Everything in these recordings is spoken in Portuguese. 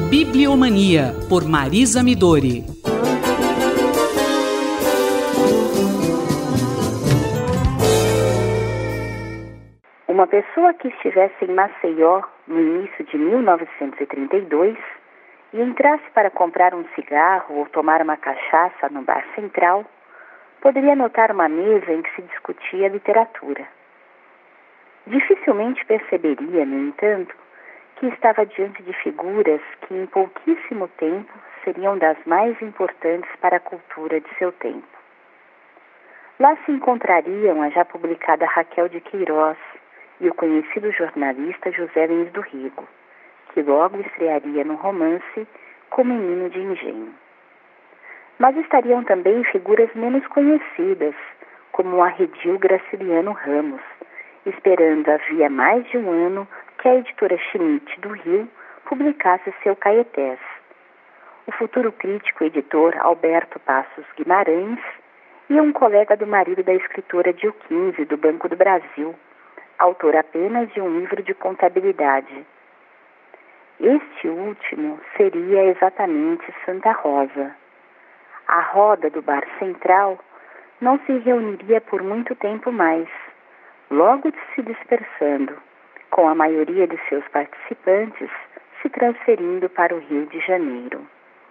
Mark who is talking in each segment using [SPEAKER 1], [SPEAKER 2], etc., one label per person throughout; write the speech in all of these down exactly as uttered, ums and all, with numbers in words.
[SPEAKER 1] Bibliomania, por Marisa Midori.
[SPEAKER 2] Uma pessoa que estivesse em Maceió no início de mil novecentos e trinta e dois e entrasse para comprar um cigarro ou tomar uma cachaça no bar central, poderia notar uma mesa em que se discutia literatura. Dificilmente perceberia, no entanto, que estava diante de figuras que em pouquíssimo tempo seriam das mais importantes para a cultura de seu tempo. Lá se encontrariam a já publicada Raquel de Queiroz e o conhecido jornalista José Lins do Rego, que logo estrearia no romance Com Menino de Engenho. Mas estariam também figuras menos conhecidas, como o arredio Graciliano Ramos, esperando havia mais de um ano que a editora Schmidt do Rio publicasse seu Caetés. O futuro crítico e editor Alberto Passos Guimarães e um colega do marido da escritora Dioquinze, do Banco do Brasil, autor apenas de um livro de contabilidade. Este último seria exatamente Santa Rosa. A roda do bar central não se reuniria por muito tempo mais, logo se dispersando, com a maioria de seus participantes se transferindo para o Rio de Janeiro.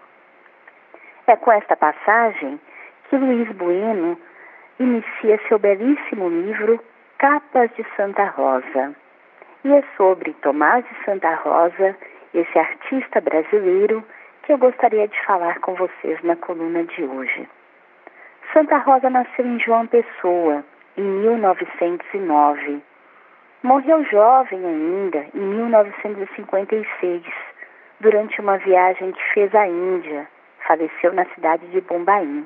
[SPEAKER 2] É com esta passagem que Luiz Bueno inicia seu belíssimo livro Capas de Santa Rosa. E é sobre Tomás de Santa Rosa, esse artista brasileiro, que eu gostaria de falar com vocês na coluna de hoje. Santa Rosa nasceu em João Pessoa, em mil novecentos e nove. Morreu jovem ainda, em mil novecentos e cinquenta e seis, durante uma viagem que fez à Índia. Faleceu na cidade de Bombaim.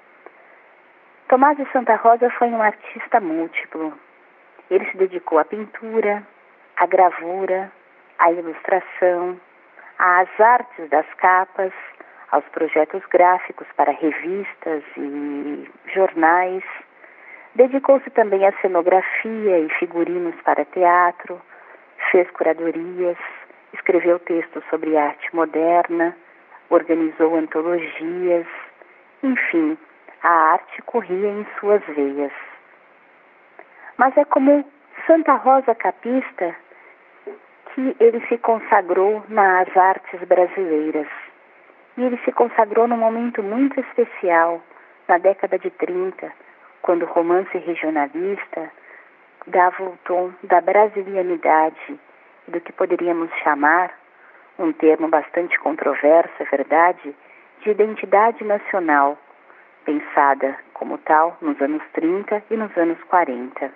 [SPEAKER 2] Tomás de Santa Rosa foi um artista múltiplo. Ele se dedicou à pintura, à gravura, à ilustração, às artes das capas, aos projetos gráficos para revistas e jornais. Dedicou-se também à cenografia e figurinos para teatro, fez curadorias, escreveu textos sobre arte moderna, organizou antologias, enfim, a arte corria em suas veias. Mas é como Santa Rosa capista que ele se consagrou nas artes brasileiras. E ele se consagrou num momento muito especial, na década de trinta, quando o romance regionalista dava o tom da brasilianidade, do que poderíamos chamar, um termo bastante controverso, é verdade, de identidade nacional, pensada como tal nos anos trinta e nos anos quarenta.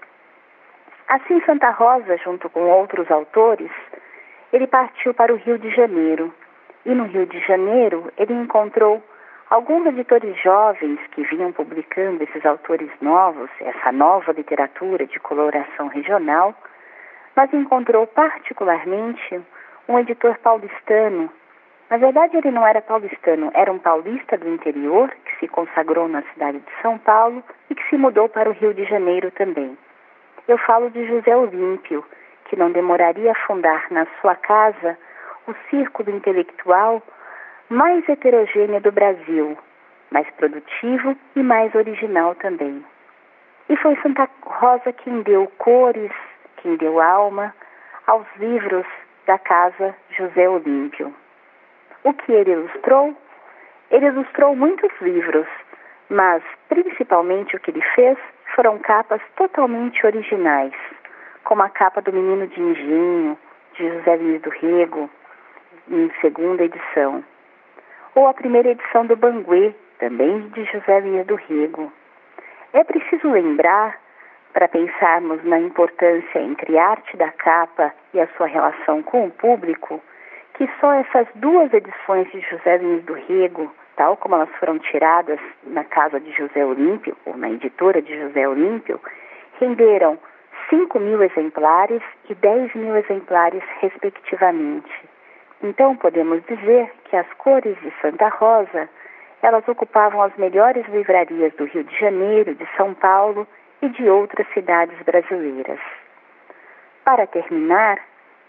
[SPEAKER 2] Assim, Santa Rosa, junto com outros autores, ele partiu para o Rio de Janeiro. E no Rio de Janeiro, ele encontrou alguns editores jovens que vinham publicando esses autores novos, essa nova literatura de coloração regional, mas encontrou particularmente um editor paulistano. Na verdade, ele não era paulistano, era um paulista do interior que se consagrou na cidade de São Paulo e que se mudou para o Rio de Janeiro também. Eu falo de José Olímpio, que não demoraria a fundar na sua casa o círculo intelectual mais heterogêneo do Brasil, mais produtivo e mais original também. E foi Santa Rosa quem deu cores, quem deu alma aos livros da casa José Olímpio. O que ele ilustrou? Ele ilustrou muitos livros, mas principalmente o que ele fez foram capas totalmente originais, como a capa do Menino de Engenho, de José Lins do Rego, em segunda edição, ou a primeira edição do Banguê, também de José Lins do Rego. É preciso lembrar, para pensarmos na importância entre a arte da capa e a sua relação com o público, que só essas duas edições de José Lins do Rego, tal como elas foram tiradas na casa de José Olímpio, ou na editora de José Olímpio, renderam cinco mil exemplares e dez mil exemplares, respectivamente. Então, podemos dizer que as cores de Santa Rosa, elas ocupavam as melhores livrarias do Rio de Janeiro, de São Paulo e de outras cidades brasileiras. Para terminar,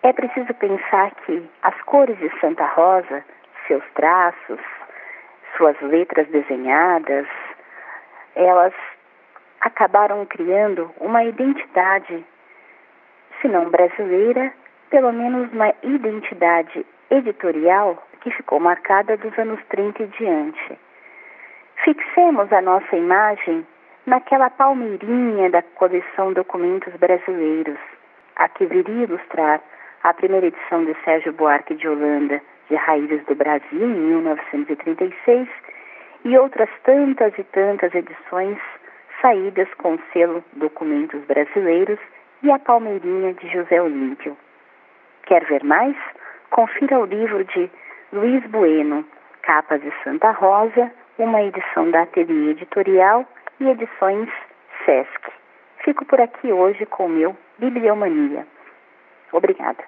[SPEAKER 2] É preciso pensar que as cores de Santa Rosa, seus traços, suas letras desenhadas, elas acabaram criando uma identidade, se não brasileira, pelo menos uma identidade editorial que ficou marcada dos anos trinta e diante. Fixemos a nossa imagem naquela palmeirinha da coleção Documentos Brasileiros, a que viria ilustrar a primeira edição de Sérgio Buarque de Holanda, de Raízes do Brasil, em mil novecentos e trinta e seis, e outras tantas e tantas edições saídas com o selo Documentos Brasileiros e a palmeirinha de José Olímpio. Quer ver mais? Confira o livro de Luiz Bueno, Capas de Santa Rosa, uma edição da Ateliê Editorial e Edições Sesc. Fico por aqui hoje com o meu Bibliomania. Obrigada.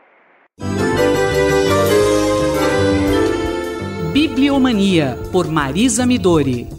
[SPEAKER 1] Bibliomania, por Marisa Midori.